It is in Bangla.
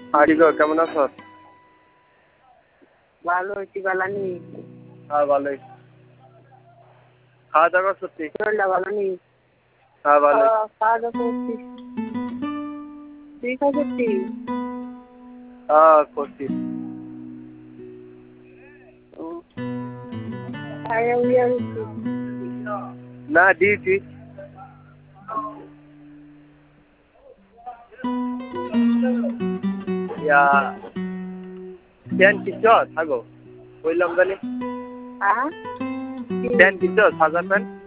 আরিগো কেমন আছো? ভালো হয়েছি ভালো নেই। হ্যাঁ ভালোই। খাওয়া দাওয়া করছি। শরীরটা ভালো নেই। হ্যাঁ ভালোই। খাওয়া দাওয়া করছি। তুই খাই করছিস? হ্যাঁ করছি। খাইয়া উইয়া গেছি। না ডিউটি। ইয়া প্যান্ট কিনছো থাকো বললাম জানি হ্যাঁ প্যান্ট কিনছো সাদা প্যান্ট